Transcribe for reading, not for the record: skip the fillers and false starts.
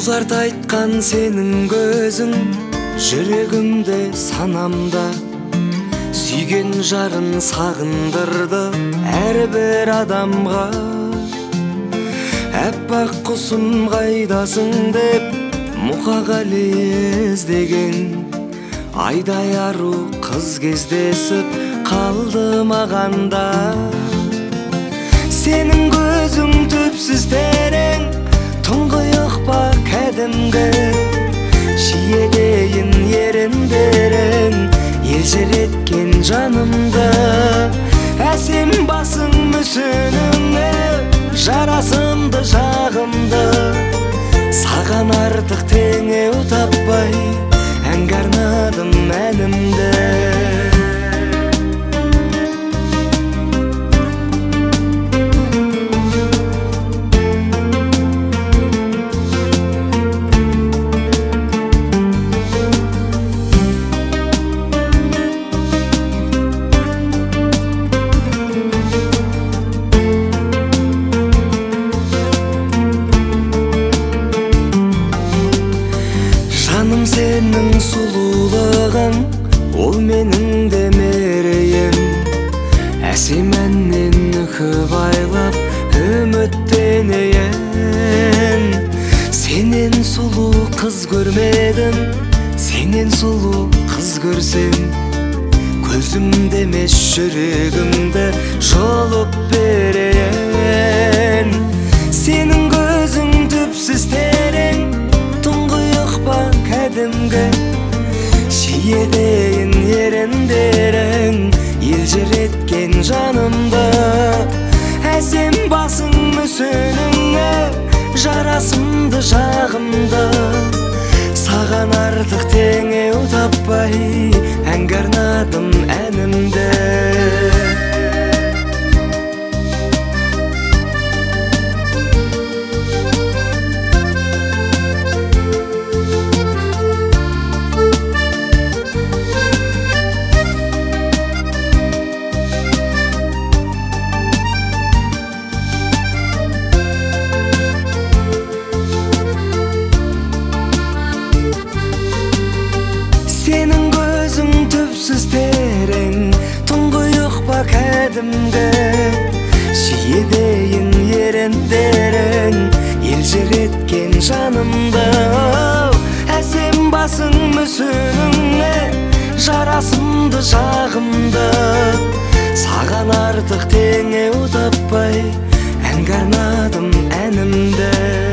Музарт айткан сенің көзің, жүрегімде санамда. Сүйген жарын сағындырды әрбір адамға. Әппақ құсым қайдасың деп мұқағали іздеген. Айдай ару қыз кездесіп қалды мағанда. Сенің көзің түпсіз терең, тұңғиық па кәдімгі. Шиедейін еріндерің елжіреткен жанымды. Әсем басың мүсініңе жарасымды жағымды. Саған артық теңеу таппай әнге арнадым әнімді. Жаным сенің сұлулығың, ол менің де мерейім. Әсем әннен үкіп айлап үміттенейін. Сенен сұлу қыз көрмедім, сенен сұлу қыз көрсем, көзімде емес жүрегімді жолып берейін. Сенің көзің түпсіз терең, тұңғиық па кәдімгі. Шиедейін еріндерің елжіреткен жанымды. Әсем басың мүсініңе жарасымды жағымды. Саған артық теңеу таппай әнге арнадым әнімді. Сенің көзің түпсіз терең, тұңғиық па кәдімгі. Шиедейін еріндерің елжіреткен жанымды. Әсем басың мүсініңе жарасымды жағымды. Саған артық теңеу таппай әнге арнадым әнімді.